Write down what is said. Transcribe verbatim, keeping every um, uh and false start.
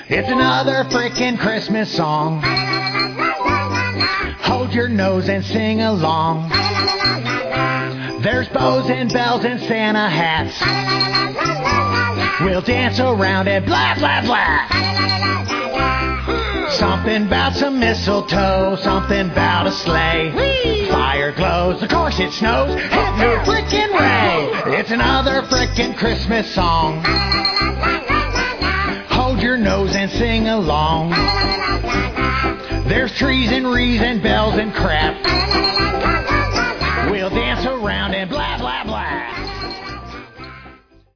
It's another frickin' Christmas song. Hold your nose and sing along. There's bows and bells and Santa hats. We'll dance around and blah, blah, blah. Something about some mistletoe, something about a sleigh. Fire glows, of course it snows. Hit no frickin' ray. It's another frickin' Christmas song. Hold your nose and sing along. There's trees and wreaths and bells and crap.